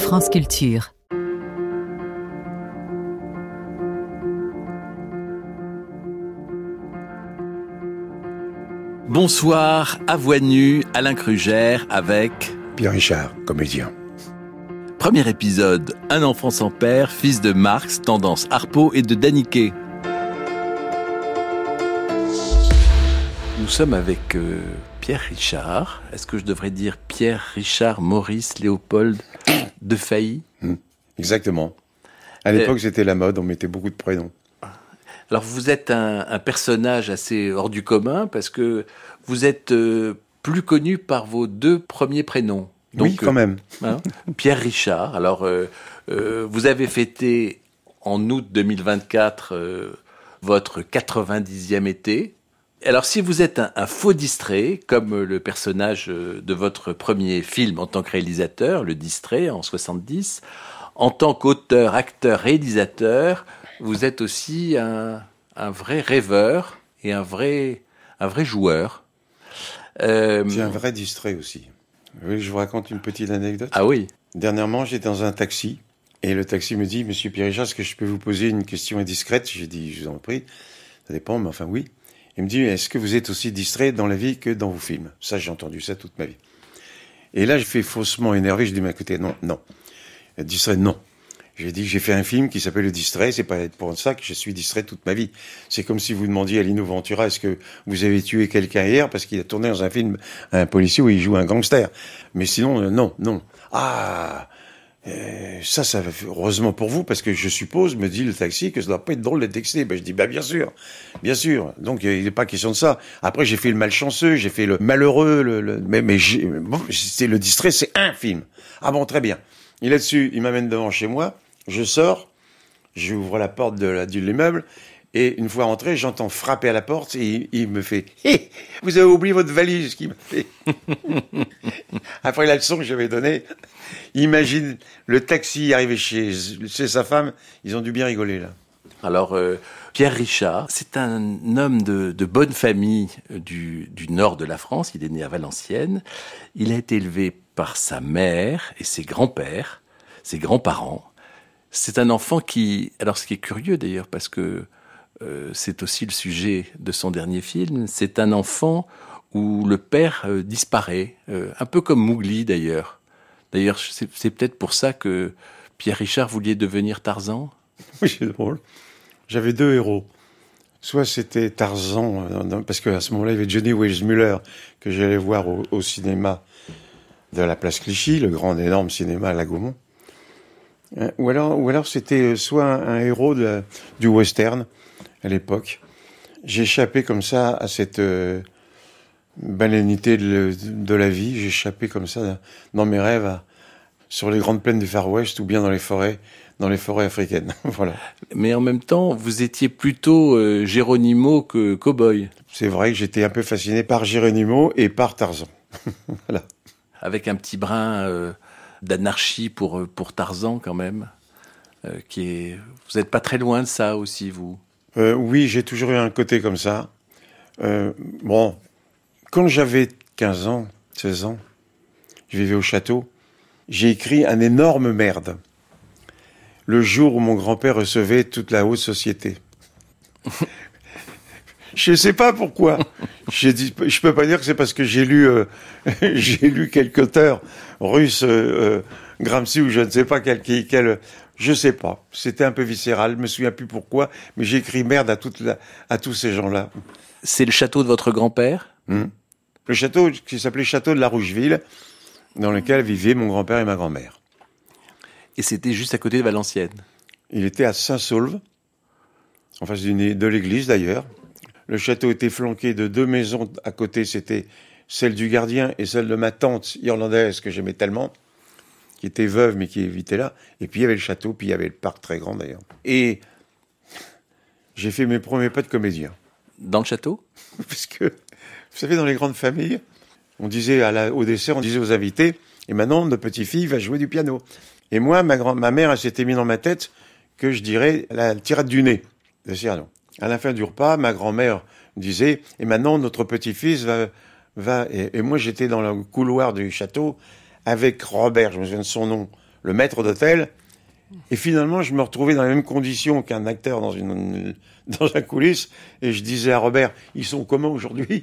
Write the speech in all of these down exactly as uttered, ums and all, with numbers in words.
France Culture. Bonsoir, à Voix nue, Alain Krugère avec... Pierre Richard, comédien. Premier épisode, un enfant sans père, fils de Marx, tendance Harpo et de Daniquet. Nous sommes avec euh, Pierre Richard. Est-ce que je devrais dire Pierre Richard Maurice Léopold de Failly ? mmh, Exactement. À l'époque, euh, c'était la mode, on mettait beaucoup de prénoms. Alors, vous êtes un, un personnage assez hors du commun parce que vous êtes euh, plus connu par vos deux premiers prénoms. Donc, oui, quand euh, même. Hein, Pierre Richard. Alors, euh, euh, vous avez fêté en août deux mille vingt-quatre euh, votre quatre-vingt-dixième été. Alors, si vous êtes un, un faux distrait, comme le personnage de votre premier film en tant que réalisateur, Le Distrait, en soixante-dix, en tant qu'auteur, acteur, réalisateur, vous êtes aussi un, un vrai rêveur et un vrai, un vrai joueur. Euh... J'ai un vrai distrait aussi. Oui, je vous raconte une petite anecdote. Ah oui. Dernièrement, j'étais dans un taxi et le taxi me dit « Monsieur Pierre Richard, est-ce que je peux vous poser une question indiscrète ?» J'ai dit « Je vous en prie. » Ça dépend, mais enfin oui. Il me dit « Est-ce que vous êtes aussi distrait dans la vie que dans vos films ?» Ça, j'ai entendu ça toute ma vie. Et là, je fais faussement énervé. Je dis « Mais écoutez, non, non. Distrait, non. » J'ai dit, j'ai fait un film qui s'appelle Le Distrait, c'est pas pour ça que je suis distrait toute ma vie. C'est comme si vous demandiez à Lino Ventura, est-ce que vous avez tué quelqu'un hier parce qu'il a tourné dans un film, un policier où il joue un gangster. Mais sinon, euh, non, non. Ah, euh, ça, ça va, heureusement pour vous, parce que je suppose, me dit le taxi, que ça doit pas être drôle d'être texté. Ben, je dis, bah, bien sûr, bien sûr. Donc, il n'est pas question de ça. Après, j'ai fait le malchanceux, j'ai fait le malheureux, le, le mais, mais j'ai, bon, c'est Le Distrait, c'est un film. Ah bon, très bien. Et là-dessus, il m'amène devant chez moi. Je sors, j'ouvre la porte de, la, de l'immeuble, et une fois rentré, j'entends frapper à la porte, et il, il me fait « Hé, vous avez oublié votre valise !» qu'il m'a fait. Après la leçon que j'avais donnée, imagine le taxi arrivé chez, chez sa femme, ils ont dû bien rigoler, là. Alors, euh, Pierre Richard, c'est un homme de, de bonne famille du, du nord de la France, il est né à Valenciennes, il a été élevé par sa mère et ses grands-pères, ses grands-parents. C'est un enfant qui... Alors, ce qui est curieux, d'ailleurs, parce que euh, c'est aussi le sujet de son dernier film, c'est un enfant où le père euh, disparaît, euh, un peu comme Mowgli, d'ailleurs. D'ailleurs, c'est, c'est peut-être pour ça que Pierre Richard voulait devenir Tarzan. Oui, c'est drôle. J'avais deux héros. Soit c'était Tarzan, euh, parce qu'à ce moment-là, il y avait Johnny Weissmuller, que j'allais voir au, au cinéma de la place Clichy, le grand, énorme cinéma à la Gaumont. Ou alors, ou alors c'était soit un, un héros de la, du western à l'époque. J'ai échappé comme ça à cette euh, banalité de, de la vie. J'ai échappé comme ça dans mes rêves à, sur les grandes plaines du Far West ou bien dans les forêts, dans les forêts africaines. Voilà. Mais en même temps, vous étiez plutôt euh, Geronimo que cow-boy. C'est vrai que j'étais un peu fasciné par Geronimo et par Tarzan. Voilà. Avec un petit brin euh, d'anarchie pour, pour Tarzan quand même, euh, qui est... Vous n'êtes pas très loin de ça aussi, vous ? euh, Oui, j'ai toujours eu un côté comme ça. Euh, bon, quand j'avais quinze ans, seize ans, je vivais au château, j'ai écrit un énorme merde. Le jour où mon grand-père recevait toute la haute société. Je ne sais pas pourquoi. J'ai dit, je peux pas dire que c'est parce que j'ai lu, euh, j'ai lu quelques auteurs russes, euh, Gramsci ou je ne sais pas quel, quel, je sais pas. C'était un peu viscéral. Je me souviens plus pourquoi, mais j'ai écrit merde à toute la, à tous ces gens-là. C'est le château de votre grand-père ? Mmh. Le château qui s'appelait Château de la Rougeville, dans lequel vivaient mon grand-père et ma grand-mère. Et c'était juste à côté de Valenciennes. Il était à Saint-Saulve, en face d'une, de l'église d'ailleurs. Le château était flanqué de deux maisons à côté, c'était celle du gardien et celle de ma tante irlandaise que j'aimais tellement, qui était veuve mais qui habitait là. Et puis il y avait le château, puis il y avait le parc très grand d'ailleurs. Et j'ai fait mes premiers pas de comédien. Dans le château ? Parce que, vous savez, dans les grandes familles, on disait à la, au dessert, on disait aux invités, et maintenant notre petite-fille va jouer du piano. Et moi, ma, grand, ma mère, elle s'était mis dans ma tête que je dirais la tirade du nez de Cyrano. À la fin du repas, ma grand-mère disait « Et maintenant, notre petit-fils va... va... » Et, et moi, j'étais dans le couloir du château avec Robert, je me souviens de son nom, le maître d'hôtel. Et finalement, je me retrouvais dans les mêmes conditions qu'un acteur dans une dans un coulisse. Et je disais à Robert, ils sont comment aujourd'hui?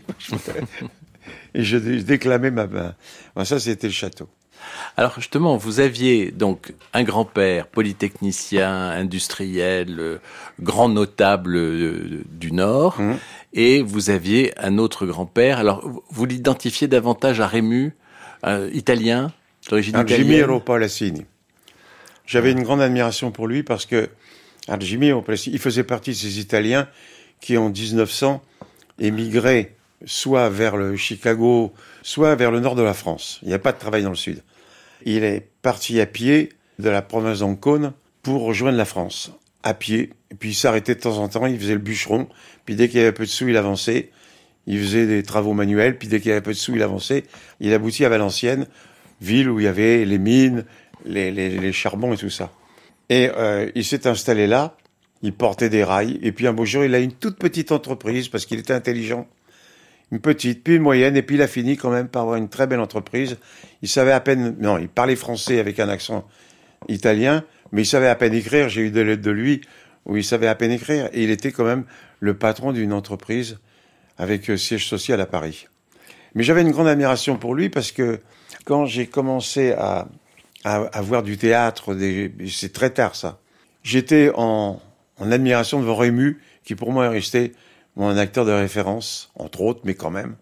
Et je déclamais ma main. Ben, ça, c'était le château. Alors justement, vous aviez donc un grand-père polytechnicien, industriel, euh, grand notable euh, du Nord, mmh. et vous aviez un autre grand-père. Alors vous l'identifiez davantage à Rému, euh, italien, d'origine italienne. Argimiro Palazzini. J'avais une grande admiration pour lui parce que Argimiro Palazzini, il faisait partie de ces Italiens qui en dix-neuf cents émigraient soit vers le Chicago, soit vers le nord de la France. Il n'y a pas de travail dans le sud. Il est parti à pied de la province d'Ancône pour rejoindre la France, à pied. Et puis il s'arrêtait de temps en temps, il faisait le bûcheron. Puis dès qu'il y avait un peu de sous, il avançait. Il faisait des travaux manuels. Puis dès qu'il y avait un peu de sous, il avançait. Il aboutit à Valenciennes, ville où il y avait les mines, les, les, les charbons et tout ça. Et euh, il s'est installé là, il portait des rails. Et puis un beau jour, il a une toute petite entreprise parce qu'il était intelligent. Une petite, puis une moyenne, et puis il a fini quand même par avoir une très belle entreprise. Il savait à peine, non, il parlait français avec un accent italien, mais il savait à peine écrire. J'ai eu des lettres de lui où il savait à peine écrire, et il était quand même le patron d'une entreprise avec siège social à Paris. Mais j'avais une grande admiration pour lui parce que quand j'ai commencé à, à, à voir du théâtre, des, c'est très tard ça, j'étais en, en admiration devant Rému, qui pour moi est resté mon acteur de référence, entre autres, mais quand même.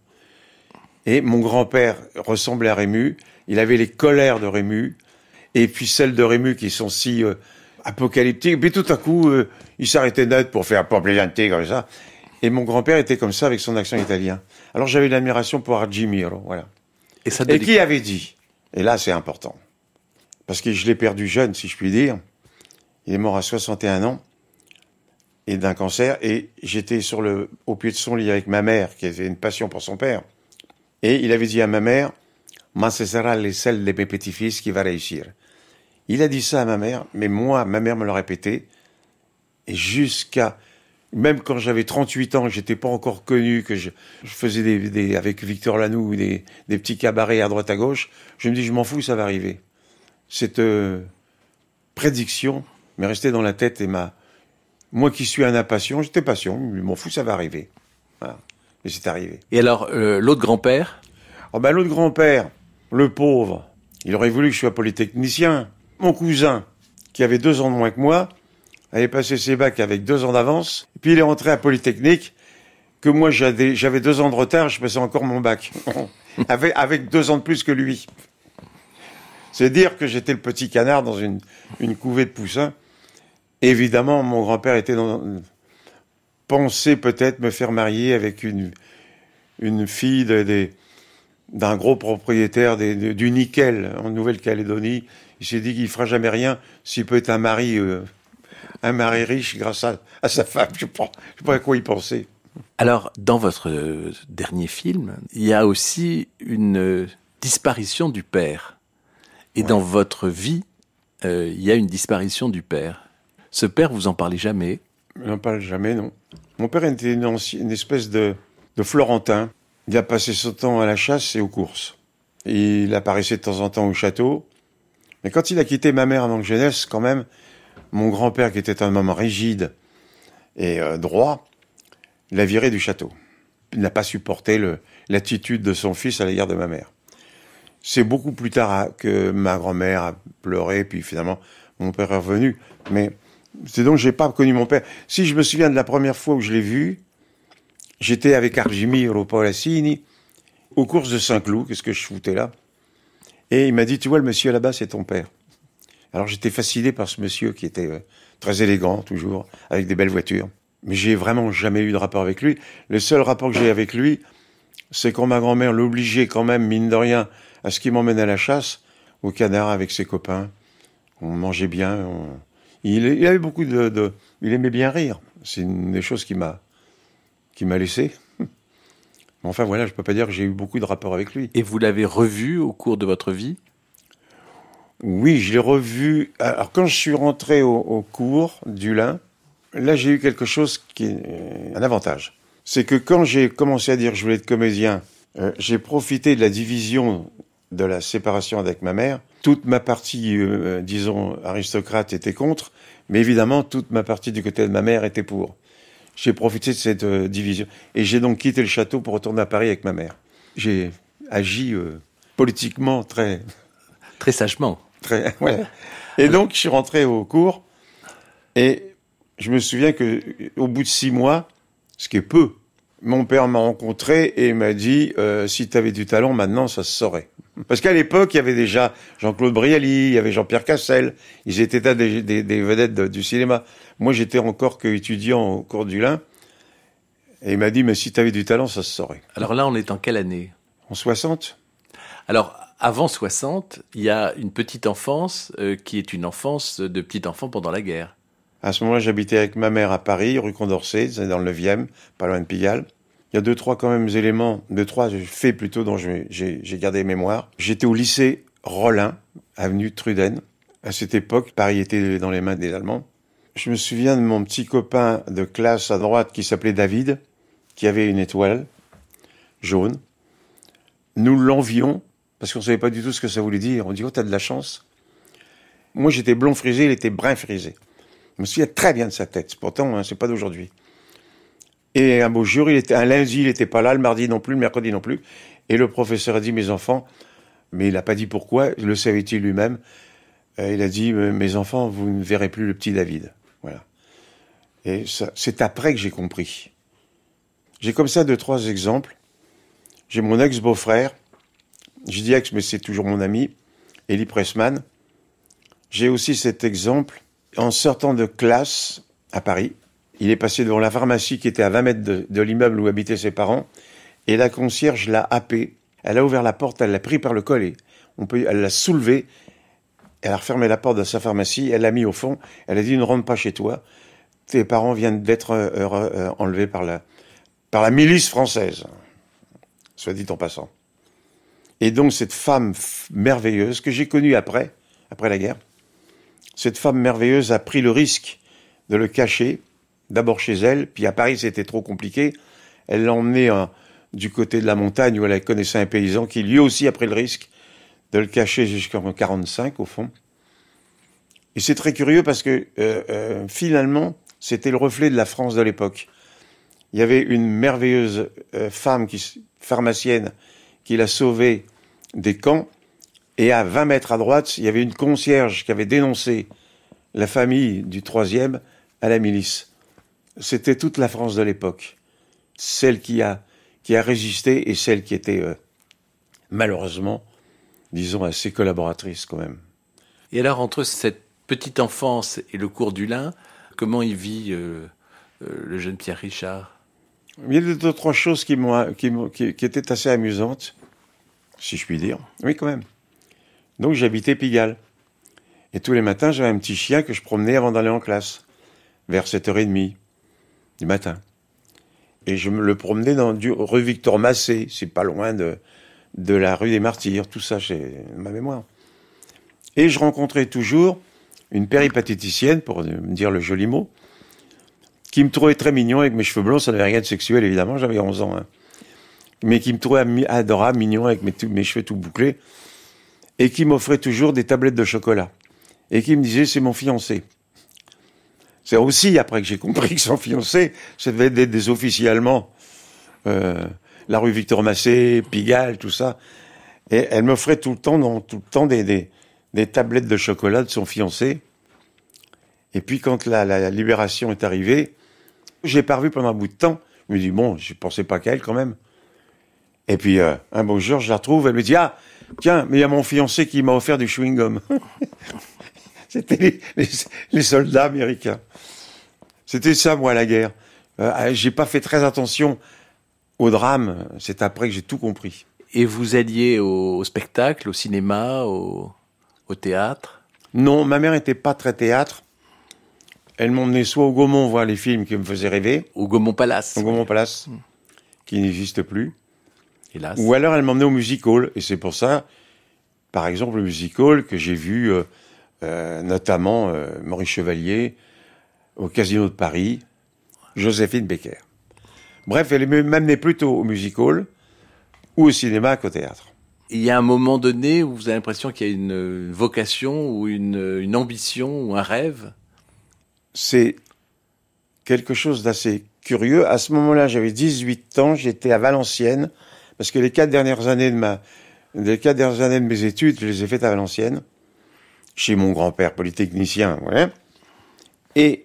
Et mon grand-père ressemblait à Rému. Il avait les colères de Rému, et puis celles de Rému qui sont si euh, apocalyptiques. Et puis tout à coup, euh, il s'arrêtait net pour faire pas plaisanter comme ça. Et mon grand-père était comme ça avec son accent italien. Alors j'avais de l'admiration pour Argimiro, voilà. Et, ça et qui avait dit, et là c'est important, parce que je l'ai perdu jeune, si je puis dire. Il est mort à soixante et un ans. Et d'un cancer, et j'étais sur le, au pied de son lit avec ma mère, qui avait une passion pour son père. Et il avait dit à ma mère, « Mais ce sera les celle de mes petits-fils qui va réussir. » Il a dit ça à ma mère, mais moi, ma mère me l'a répété, et jusqu'à, même quand j'avais trente-huit ans, que j'étais pas encore connu, que je, je faisais des, des, avec Victor Lanoux, des, des petits cabarets à droite à gauche, je me dis, je m'en fous, ça va arriver. Cette euh, prédiction m'est restée dans la tête et m'a, moi qui suis un impatient, j'étais patient, je m'en fous, ça va arriver. Voilà. Et c'est arrivé. Et alors, euh, l'autre grand-père? Oh ben, l'autre grand-père, le pauvre, il aurait voulu que je sois polytechnicien. Mon cousin, qui avait deux ans de moins que moi, avait passé ses bacs avec deux ans d'avance, et puis il est rentré à Polytechnique, que moi j'avais, j'avais deux ans de retard, je passais encore mon bac, avec, avec deux ans de plus que lui. C'est dire que j'étais le petit canard dans une, une couvée de poussins. Évidemment, mon grand-père était dans, pensait peut-être me faire marier avec une, une fille de, de, d'un gros propriétaire des, de, du nickel en Nouvelle-Calédonie. Il s'est dit qu'il fera jamais rien s'il peut être un mari, euh, un mari riche grâce à, à sa femme. Je ne sais pas à quoi il pensait. Alors, dans votre euh, dernier film, il y a aussi une euh, disparition du père. Et ouais. Dans votre vie, euh, il y a une disparition du père. Ce père, vous en parlez jamais? Je n'en parle jamais, non. Mon père était une, ancienne, une espèce de, de Florentin. Il a passé son temps à la chasse et aux courses. Et il apparaissait de temps en temps au château. Mais quand il a quitté ma mère avant que je naisse, quand même, mon grand-père, qui était un homme rigide et euh, droit, l'a viré du château. Il n'a pas supporté le, l'attitude de son fils à l'égard de ma mère. C'est beaucoup plus tard que ma grand-mère a pleuré, puis finalement, mon père est revenu. Mais c'est donc que j'ai pas connu mon père. Si je me souviens de la première fois où je l'ai vu, j'étais avec Argimiro Palazzini aux courses de Saint-Cloud, qu'est-ce que je foutais là? Et il m'a dit, tu vois, le monsieur là-bas, c'est ton père. Alors j'étais fasciné par ce monsieur qui était euh, très élégant, toujours, avec des belles voitures. Mais j'ai vraiment jamais eu de rapport avec lui. Le seul rapport que j'ai avec lui, c'est quand ma grand-mère l'obligeait quand même, mine de rien, à ce qu'il m'emmène à la chasse, au canard avec ses copains. On mangeait bien, on... Il, il avait beaucoup de, de... Il aimait bien rire. C'est une des choses qui m'a, qui m'a laissé. Mais enfin, voilà, je peux pas dire que j'ai eu beaucoup de rapports avec lui. Et vous l'avez revu au cours de votre vie? Oui, je l'ai revu. Alors, quand je suis rentré au, au cours du Lin, là, j'ai eu quelque chose qui est un avantage. C'est que quand j'ai commencé à dire que je voulais être comédien, euh, j'ai profité de la division de la séparation avec ma mère toute ma partie, euh, disons, aristocrate était contre, mais évidemment, toute ma partie du côté de ma mère était pour. J'ai profité de cette euh, division. Et j'ai donc quitté le château pour retourner à Paris avec ma mère. J'ai agi euh, politiquement très... Très sagement. Très, ouais. Et donc, je suis rentré au cours, et je me souviens que au bout de six mois, ce qui est peu, mon père m'a rencontré et m'a dit euh, « Si tu avais du talent, maintenant, ça se saurait ». Parce qu'à l'époque, il y avait déjà Jean-Claude Brialy, il y avait Jean-Pierre Cassel, ils étaient là des, des, des vedettes de, du cinéma. Moi, j'étais encore qu'étudiant au cours du Lin, et il m'a dit « Mais si tu avais du talent, ça se saurait ». Alors là, on est en quelle année? En soixante. Alors, avant soixante, il y a une petite enfance euh, qui est une enfance de petit enfant pendant la guerre. À ce moment-là, j'habitais avec ma mère à Paris, rue Condorcet, c'est dans le neuvième, pas loin de Pigalle. Il y a deux, trois quand même éléments, deux, trois faits plutôt dont j'ai, j'ai gardé mémoire. J'étais au lycée Rollin, avenue Truden. À cette époque, Paris était dans les mains des Allemands. Je me souviens de mon petit copain de classe à droite qui s'appelait David, qui avait une étoile jaune. Nous l'envions, parce qu'on ne savait pas du tout ce que ça voulait dire. On dit « Oh, t'as de la chance ». Moi, j'étais blond frisé, il était brun frisé. Je me souviens très bien de sa tête. Pourtant, hein, c'est pas d'aujourd'hui. Et un beau jour, il était, un lundi, il n'était pas là, le mardi non plus, le mercredi non plus. Et le professeur a dit, mes enfants, mais il n'a pas dit pourquoi, le savait-il lui-même, euh, il a dit, mes enfants, vous ne verrez plus le petit David. Voilà. Et ça, c'est après que j'ai compris. J'ai comme ça deux, trois exemples. J'ai mon ex-beau-frère, je dis ex, mais c'est toujours mon ami, Elie Pressman. J'ai aussi cet exemple. En sortant de classe à Paris, il est passé devant la pharmacie qui était à vingt mètres de, de l'immeuble où habitaient ses parents, et la concierge l'a happé. Elle a ouvert la porte, elle l'a pris par le collet. On peut, elle l'a soulevé, elle a refermé la porte de sa pharmacie, elle l'a mis au fond, elle a dit « Ne rentre pas chez toi, tes parents viennent d'être euh, euh, enlevés par la, par la milice française », soit dit en passant. Et donc cette femme merveilleuse, que j'ai connue après, après la guerre, cette femme merveilleuse a pris le risque de le cacher, d'abord chez elle, puis à Paris c'était trop compliqué. Elle l'a emmené euh, du côté de la montagne où elle connaissait un paysan qui lui aussi a pris le risque de le cacher jusqu'en quarante-cinq au fond. Et c'est très curieux parce que euh, euh, finalement c'était le reflet de la France de l'époque. Il y avait une merveilleuse euh, femme, qui, pharmacienne, qui l'a sauvée des camps. Et à vingt mètres à droite, il y avait une concierge qui avait dénoncé la famille du troisième à la milice. C'était toute la France de l'époque. Celle qui a, qui a résisté et celle qui était, euh, malheureusement, disons, assez collaboratrice quand même. Et alors, entre cette petite enfance et le cours du Lin, comment il vit euh, euh, le jeune Pierre Richard? Il y a deux, trois choses qui, m'ont, qui, m'ont, qui, qui étaient assez amusantes, si je puis dire. Oui, quand même. Donc j'habitais Pigalle. Et tous les matins, j'avais un petit chien que je promenais avant d'aller en classe, vers sept heures trente du matin. Et je me le promenais dans du rue Victor Massé, c'est pas loin de, de la rue des Martyrs, tout ça, j'ai ma mémoire. Et je rencontrais toujours une péripatéticienne, pour me dire le joli mot, qui me trouvait très mignon avec mes cheveux blonds, ça n'avait rien de sexuel évidemment, j'avais onze ans, hein. Mais qui me trouvait adorable, mignon, avec mes, mes cheveux tout bouclés, et qui m'offrait toujours des tablettes de chocolat. Et qui me disait, c'est mon fiancé. C'est aussi après que j'ai compris que son fiancé, ça devait être des officiers allemands. Euh, la rue Victor Massé, Pigalle, tout ça. Et elle m'offrait tout le temps, non, tout le temps des, des, des tablettes de chocolat de son fiancé. Et puis quand la, la, la libération est arrivée, je l'ai pas revue pendant un bout de temps. Je me dis, bon, je pensais pas qu'à elle quand même. Et puis, euh, un beau jour, je la retrouve, elle me dit, ah, tiens, mais il y a mon fiancé qui m'a offert du chewing-gum. C'était les, les, les soldats américains. C'était ça, moi, la guerre. Euh, j'ai pas fait très attention au drame. C'est après que j'ai tout compris. Et vous alliez au, au spectacle, au cinéma, au, au théâtre? Non, ma mère était pas très théâtre. Elle m'emmenait soit au Gaumont voir les films qui me faisaient rêver. Au Gaumont Palace. Au Gaumont Palace, mmh. qui n'existe plus. Hélas. Ou alors elle m'emmenait au music hall. Et c'est pour ça, par exemple, le music hall que j'ai vu, euh, euh, notamment euh, Maurice Chevalier, au Casino de Paris, Joséphine Baker. Bref, elle m'amenait plutôt au music hall ou au cinéma qu'au théâtre. Il y a un moment donné où vous avez l'impression qu'il y a une vocation ou une, une ambition ou un rêve? C'est quelque chose d'assez curieux. À ce moment-là, j'avais dix-huit ans, j'étais à Valenciennes, parce que les quatre dernières années de ma, les quatre dernières années de mes études, je les ai faites à Valenciennes, chez mon grand-père polytechnicien, ouais. Et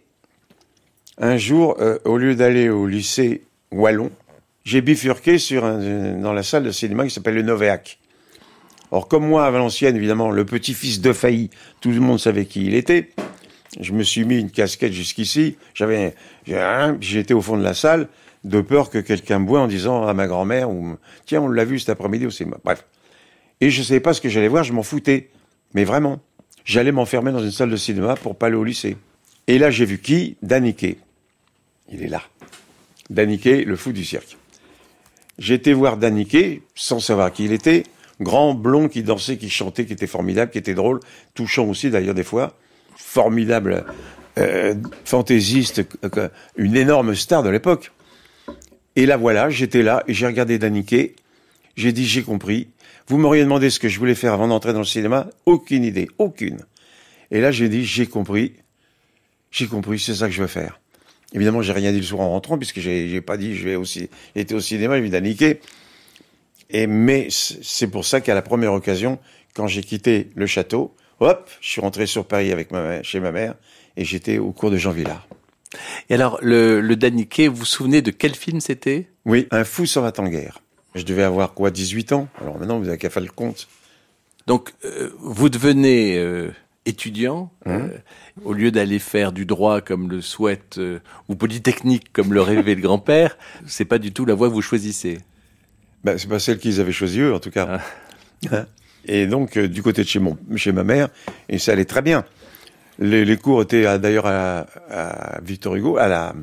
un jour, euh, au lieu d'aller au lycée Wallon, j'ai bifurqué sur un, dans la salle de cinéma qui s'appelle le Novéac. Or, comme moi, à Valenciennes, évidemment, le petit-fils de Failly, tout le monde savait qui il était. Je me suis mis une casquette jusqu'ici. J'avais, j'étais au fond de la salle, de peur que quelqu'un me voie en disant à ma grand-mère, ou, tiens, on l'a vu cet après-midi au cinéma. Bref. Et je savais pas ce que j'allais voir, je m'en foutais. Mais vraiment. J'allais m'enfermer dans une salle de cinéma pour pas aller au lycée. Et là, j'ai vu qui? Daniquet. Il est là. Daniquet, le fou du cirque. J'ai été voir Daniquet, sans savoir qui il était. Grand, blond, qui dansait, qui chantait, qui était formidable, qui était drôle, touchant aussi d'ailleurs des fois, formidable, euh, fantaisiste, euh, une énorme star de l'époque. Et là voilà, j'étais là et j'ai regardé Daniquet, j'ai dit j'ai compris. Vous m'auriez demandé ce que je voulais faire avant d'entrer dans le cinéma, aucune idée, aucune. Et là j'ai dit j'ai compris, j'ai compris, c'est ça que je veux faire. Évidemment j'ai rien dit le soir en rentrant puisque j'ai, j'ai pas dit je vais aussi, j'étais au cinéma, j'ai vu Daniquet. Et, mais c'est pour ça qu'à la première occasion, quand j'ai quitté le château, hop, je suis rentré sur Paris avec ma, chez ma mère et j'étais au cours de Jean Vilar. Et alors, le, le Daniquet, vous vous souvenez de quel film c'était? Oui, Un fou s'en va en guerre. Je devais avoir quoi, dix-huit ans? Alors maintenant, vous avez qu'à faire le compte. Donc, euh, vous devenez euh, étudiant, mmh. euh, au lieu d'aller faire du droit comme le souhaite, euh, ou polytechnique comme le rêvait le grand-père, c'est pas du tout la voie que vous choisissez. Ben, c'est pas celle qu'ils avaient choisie eux, en tout cas. Ah. Et donc, euh, du côté de chez, mon, chez ma mère, et ça allait très bien. Les, les cours étaient à, d'ailleurs à, à Victor Hugo, à la,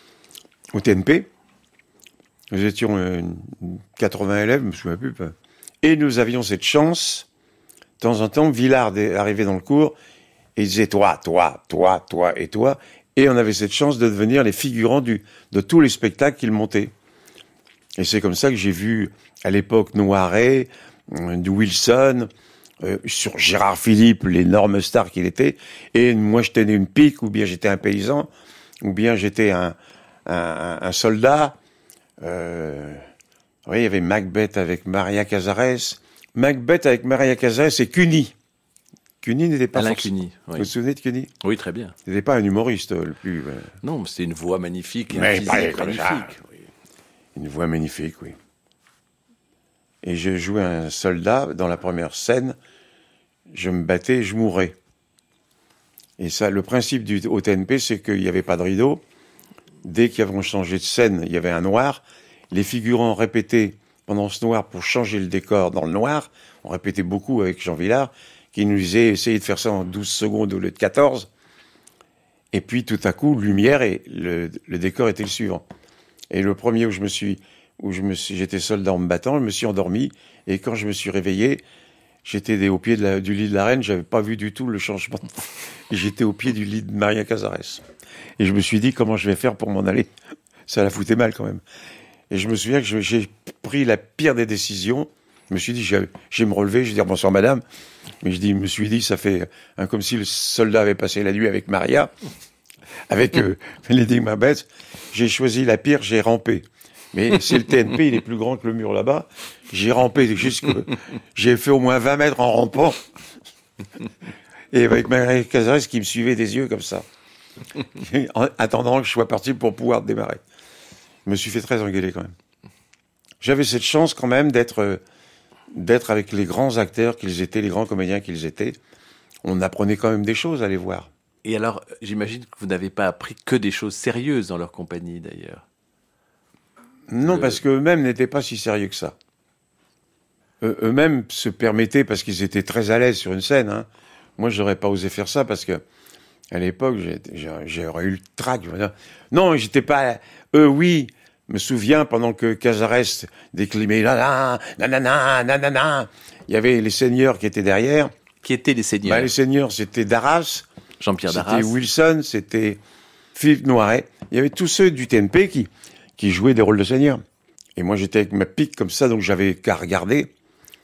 au T N P. Nous étions euh, quatre-vingts élèves, je me souviens plus. Et nous avions cette chance, de temps en temps, Villard arrivait dans le cours, et il disait toi, toi, toi, toi et toi. Et on avait cette chance de devenir les figurants du, de tous les spectacles qu'il montait. Et c'est comme ça que j'ai vu, à l'époque, Noiret, du Wilson, euh, sur Gérard Philippe, l'énorme star qu'il était. Et moi, je tenais une pique, ou bien j'étais un paysan, ou bien j'étais un, un, un soldat. Euh, oui, il y avait Macbeth avec Maria Cazares. Macbeth avec Maria Cazares et Cuny. Cuny n'était pas Alain forcément... Cuny, oui. Vous vous souvenez de Cuny? Oui, très bien. Il n'était pas un humoriste le plus... Euh... Non, mais c'était une voix magnifique et mais un physique comme magnifique. Ça. Oui. Une voix magnifique, oui. Et je jouais un soldat dans la première scène. Je me battais, je mourais. Et ça, le principe du au T N P, c'est qu'il n'y avait pas de rideau. Dès qu'ils avaient changé de scène, il y avait un noir. Les figurants répétaient pendant ce noir pour changer le décor dans le noir. On répétait beaucoup avec Jean Vilar, qui nous disait essayez de faire ça en douze secondes au lieu de quatorze. Et puis tout à coup, lumière et le, le décor était le suivant. Et le premier où je me suis, où je me suis, j'étais soldat en me battant, je me suis endormi. Et quand je me suis réveillé, j'étais au pied de la, du lit de la reine. J'avais pas vu du tout le changement. Et j'étais au pied du lit de Maria Cazares. Et je me suis dit comment je vais faire pour m'en aller. Ça la foutait mal quand même. Et je me souviens que je, j'ai pris la pire des décisions. Je me suis dit, je, je vais me relever, je vais dire bonsoir madame. Mais je dis, me suis dit, ça fait hein, comme si le soldat avait passé la nuit avec Maria, avec euh, Lady Macbeth. J'ai choisi la pire, j'ai rampé. Mais c'est le T N P, il est plus grand que le mur là-bas. J'ai rampé jusque, j'ai fait au moins vingt mètres en rampant. Et avec Maria Cazares qui me suivait des yeux comme ça. En attendant que je sois parti pour pouvoir démarrer. Je me suis fait très engueuler quand même. J'avais cette chance quand même d'être, d'être avec les grands acteurs qu'ils étaient, les grands comédiens qu'ils étaient. On apprenait quand même des choses à les voir. Et alors, j'imagine que vous n'avez pas appris que des choses sérieuses dans leur compagnie, d'ailleurs. Non, Le... parce qu'eux-mêmes n'étaient pas si sérieux que ça. Eux- eux-mêmes se permettaient, parce qu'ils étaient très à l'aise sur une scène. Hein. Moi, je n'aurais pas osé faire ça, parce que à l'époque, j'ai, j'ai, j'aurais eu le trac. Non, j'étais pas... Eux, oui, me souviens, pendant que Cazares déclimait « nanana, nanana, nanana », il y avait les seigneurs qui étaient derrière. Qui étaient les seigneurs? Bah, les seigneurs, c'était Darras, Jean-Pierre Darras. c'était Wilson, c'était Philippe Noiret. Il y avait tous ceux du T N P qui, qui jouaient des rôles de seigneurs. Et moi, j'étais avec ma pique comme ça, donc j'avais qu'à regarder.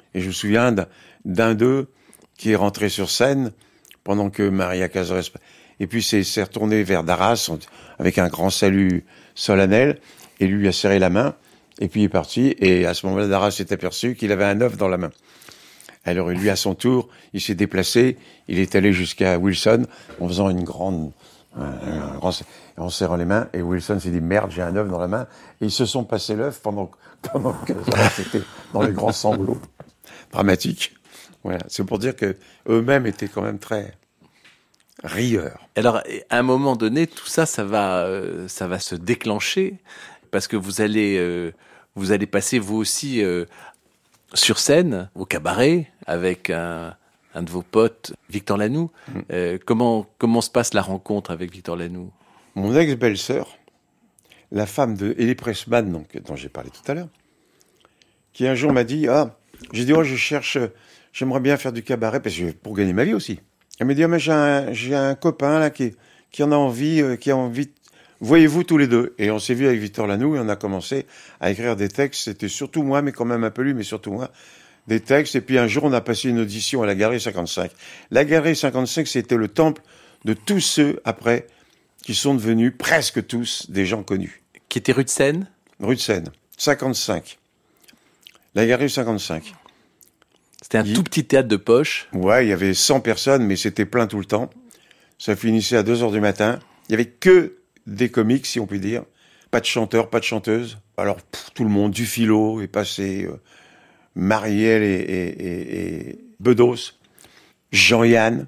Et je me souviens d'un, d'un d'eux qui est rentré sur scène pendant que Maria Cazares... Et puis c'est, s'est retourné vers Darras avec un grand salut solennel et lui a serré la main. Et puis il est parti. Et à ce moment-là, Darras s'est aperçu qu'il avait un œuf dans la main. Alors lui, à son tour, il s'est déplacé. Il est allé jusqu'à Wilson en faisant une grande... Un, un grand, en serrant les mains. Et Wilson s'est dit, merde, j'ai un œuf dans la main. Et ils se sont passés l'œuf pendant, pendant que c'était dans les grands sanglots. Dramatique. Voilà. C'est pour dire que eux-mêmes étaient quand même très... rieur. Alors, à un moment donné, tout ça, ça va, euh, ça va se déclencher parce que vous allez, euh, vous allez passer vous aussi euh, sur scène, au cabaret, avec un, un de vos potes, Victor Lanoux. Mmh. Euh, comment, comment se passe la rencontre avec Victor Lanoux ? Mon ex-belle-sœur, la femme de Elie Pressman, donc, dont j'ai parlé tout à l'heure, qui un jour m'a dit, ah, j'ai dit, oh, je cherche, j'aimerais bien faire du cabaret parce que pour gagner ma vie aussi. Elle m'a dit, ah, mais j'ai un, j'ai un copain là qui, qui en a envie, euh, qui a envie. Voyez-vous tous les deux. Et on s'est vu avec Victor Lanoux et on a commencé à écrire des textes. C'était surtout moi, mais quand même un peu lui, mais surtout moi, des textes. Et puis un jour, on a passé une audition à la Galerie cinquante-cinq. La Galerie cinquante-cinq, c'était le temple de tous ceux après qui sont devenus presque tous des gens connus. Qui était rue de Seine ? Rue de Seine, cinquante-cinq. La Galerie cinquante-cinq. C'était un il... tout petit théâtre de poche. Ouais, il y avait cent personnes, mais c'était plein tout le temps. Ça finissait à deux heures du matin. Il y avait que des comiques, si on peut dire. Pas de chanteurs, pas de chanteuses. Alors, pff, tout le monde, du philo est passé, euh, Marielle et, et, et, et Bedos, Jean-Yann.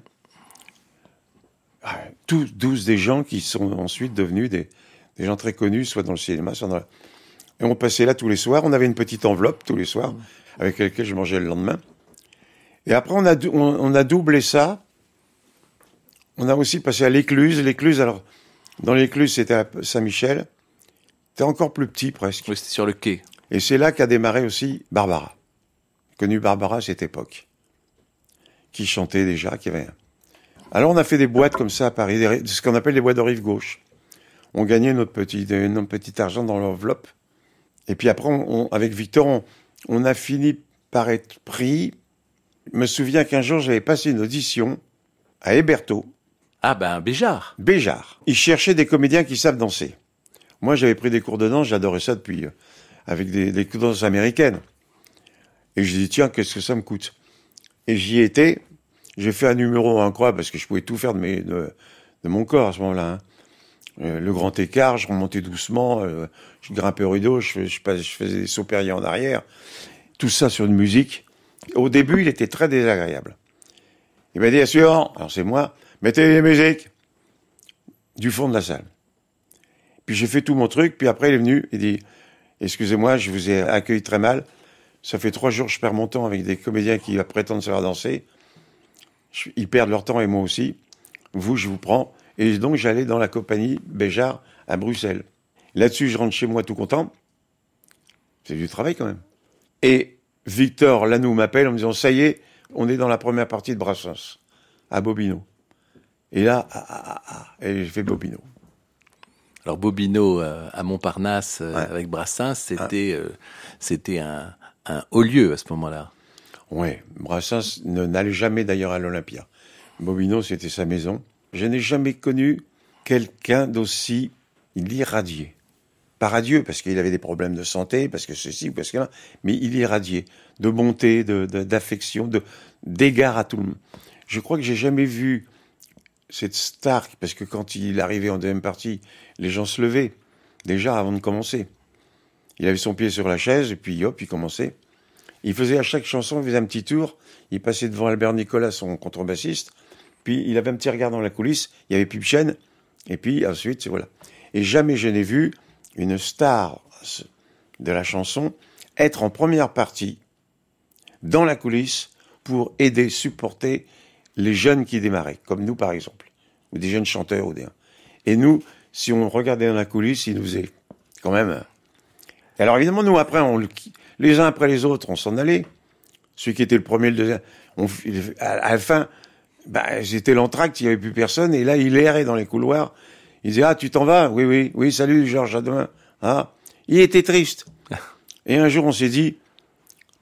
Ah, tous, douze des gens qui sont ensuite devenus des, des gens très connus, soit dans le cinéma, soit dans la... Et on passait là tous les soirs. On avait une petite enveloppe tous les soirs, avec laquelle je mangeais le lendemain. Et après, on a, on, on a doublé ça. On a aussi passé à l'Écluse. L'Écluse, alors, dans l'Écluse, c'était à Saint-Michel. C'était encore plus petit, presque. Oui, c'était sur le quai. Et c'est là qu'a démarré aussi Barbara. Connu Barbara à cette époque. Qui chantait déjà, qui avait... Alors, on a fait des boîtes comme ça à Paris, des, ce qu'on appelle les boîtes de rive gauche. On gagnait notre petit, notre petit argent dans l'enveloppe. Et puis après, on, on, avec Victor, on, on a fini par être pris... Je me souviens qu'un jour, j'avais passé une audition à Hébertot. Ah ben, Béjart. Béjart. Ils cherchaient des comédiens qui savent danser. Moi, j'avais pris des cours de danse, j'adorais ça depuis, euh, avec des, des cours de danse américaines. Et je dis, tiens, qu'est-ce que ça me coûte ? Et j'y étais. J'ai fait un numéro incroyable parce que je pouvais tout faire de, mes, de, de mon corps à ce moment-là. Hein. Euh, le grand écart, je remontais doucement, euh, je grimpais au rideau, je, je, je, je faisais des sauts périllés en arrière. Tout ça sur une musique. Au début, il était très désagréable. Il m'a dit, assurant, alors c'est moi, mettez les musiques du fond de la salle. Puis j'ai fait tout mon truc, puis après il est venu, il dit, excusez-moi, je vous ai accueilli très mal, ça fait trois jours que je perds mon temps avec des comédiens qui prétendent savoir danser, je, ils perdent leur temps et moi aussi, vous, je vous prends, et donc j'allais dans la compagnie Béjart à Bruxelles. Là-dessus, je rentre chez moi tout content, c'est du travail quand même. Et Victor Lanoux m'appelle en me disant, ça y est, on est dans la première partie de Brassens, à Bobino. Et là, ah, ah, ah, et j'ai fait Bobino. Alors Bobino euh, à Montparnasse euh, ouais. avec Brassens, c'était, ah. euh, c'était un, un haut lieu à ce moment-là. Oui, Brassens ne, n'allait jamais d'ailleurs à l'Olympia. Bobino, c'était sa maison. Je n'ai jamais connu quelqu'un d'aussi irradié. Pas radieux, parce qu'il avait des problèmes de santé, parce que ceci, parce que là, mais il irradiait de bonté, de, de, d'affection, de, d'égard à tout le monde. Je crois que j'ai jamais vu cette star, parce que quand il arrivait en deuxième partie, les gens se levaient, déjà avant de commencer. Il avait son pied sur la chaise, et puis hop, il commençait. Il faisait à chaque chanson, il faisait un petit tour, il passait devant Albert Nicolas, son contrebassiste, puis il avait un petit regard dans la coulisse, il y avait Pipchen, et puis ensuite, voilà. Et jamais je n'ai vu une star de la chanson être en première partie dans la coulisse pour aider, supporter les jeunes qui démarraient, comme nous par exemple, ou des jeunes chanteurs. Ou des... Et nous, si on regardait dans la coulisse, ils nous faisaient quand même... Et alors évidemment, nous après, on, les uns après les autres, on s'en allait. Celui qui était le premier, le deuxième... On, à la fin, bah, c'était l'entracte, il n'y avait plus personne, et là, il errait dans les couloirs. Il disait, ah, tu t'en vas? Oui, oui, oui, salut, Georges, à demain. Ah, il était triste. Et un jour, on s'est dit,